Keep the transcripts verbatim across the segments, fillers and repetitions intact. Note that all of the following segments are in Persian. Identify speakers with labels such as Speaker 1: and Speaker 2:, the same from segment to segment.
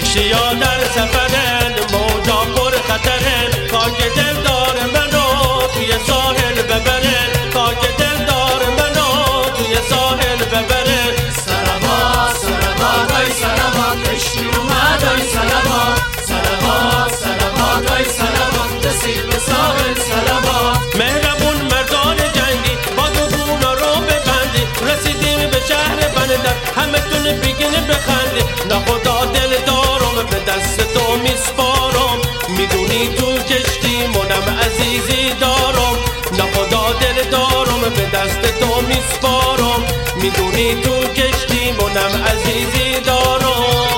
Speaker 1: کشتیا در سفرن، موجا پر خطرن، خاک دل دار منو توی ساحل ببرن، خاک دل دار منو توی ساحل ببرن.
Speaker 2: سلامات سلامات ای سلامات، کشتی اومد ای سلامات، سلامات سلامات ای سلامات، رسید به ساحل سلامات.
Speaker 1: مهربون مردان جنگی با دوگونا رو ببندی، رسیدیم به شهر بندر، همه تون بگین بخندی. نخدا دل دارم به دست تو میسپارم، میدونی تو کشتی منم عزیزی دارم. نخدا دل دارم به دست تو میسپارم، میدونی تو کشتی منم عزیزی دارم.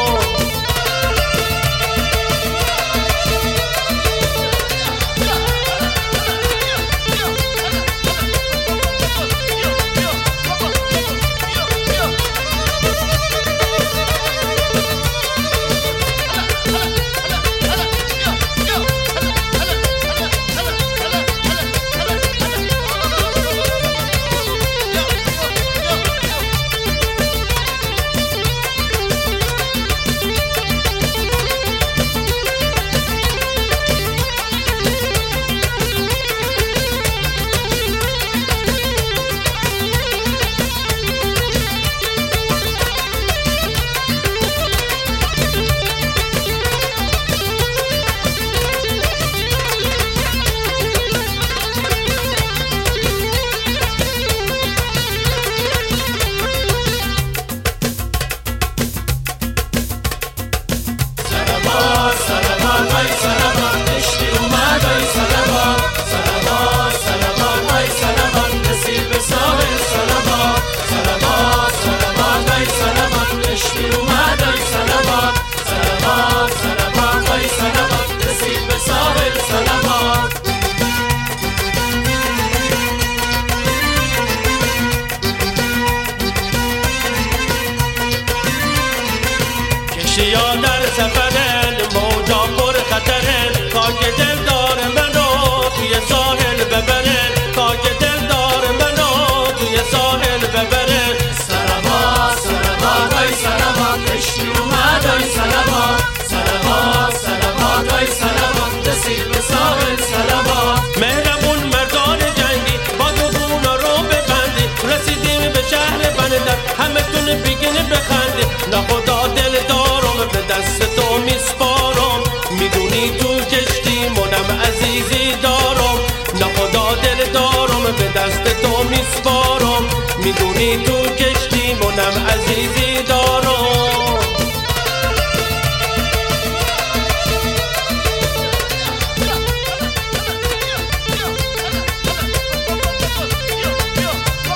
Speaker 1: کشتیا در سفرن، موجا پر خطرن، خاک دل دار منو توی ساحل ببرن، خاک دل دار منو توی ساحل ببرن.
Speaker 2: سلامات سلامات ای سلامات، کشتی اومد ای سلامات، سلامات سلامات ای سلامات، رسید به ساحل سلامات.
Speaker 1: مهربون مردان جنگی با دوگونا رو ببندی، رسیدیم به شهر بندر، همه تون بگین بخندی. نخدا دل دارم به دست تو میسپارم، میدونی تو کشتی منم عزیزی دارم. نخدا دل دارم به دست تو میسپارم، میدونی تو کشتی منم عزیزی دارم.